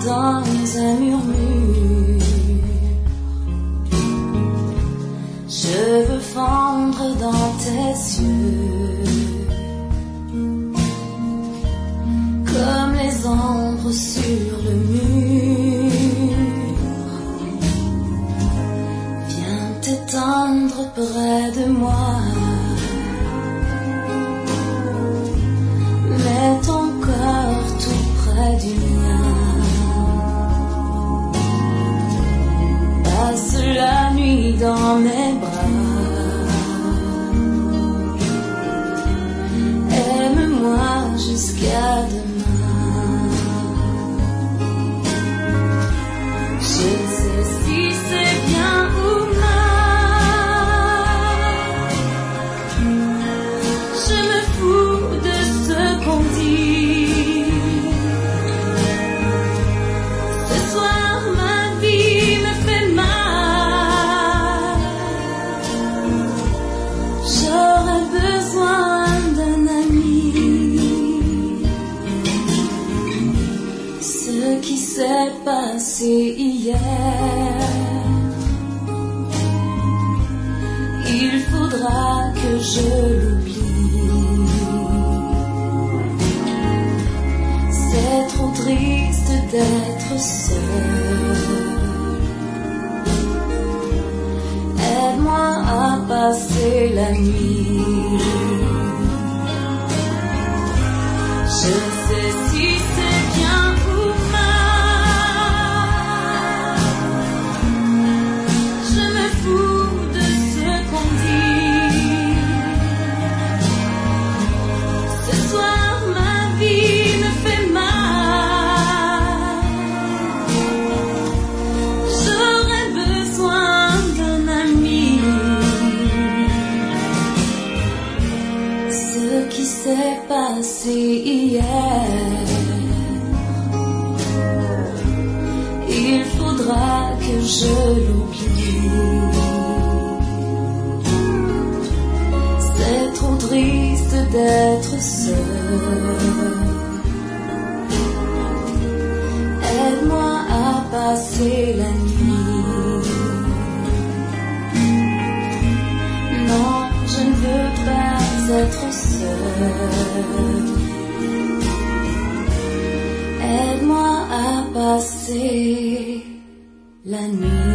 dans un murmure. Je veux fondre dans tes yeux, comme les ombres sur le mur. Viens t'étendre près de moi, mets ton corps tout près du mien. Passe la nuit dans mes bras, aime-moi jusqu'à demain. Je sais si c'est bien ou mal, je me fous de ce qu'on dit. Ce soir ma vie me fait mal, j'aurais besoin d'un ami. Ce qui s'est passé hier, il faudra que je l'oublie. C'est trop triste d'être seul, aide-moi à passer la nuit. Je sais si c'est bien ou mal, je me fous de ce qu'on dit. Ce soir ma vie me fait mal, j'aurais besoin d'un ami. Ce qui s'est passé hier, il faudra que je l'oublie. C'est trop triste d'être seul, aide-moi à passer la nuit. Non, je ne veux pas être seul, aide-moi à passer la nuit.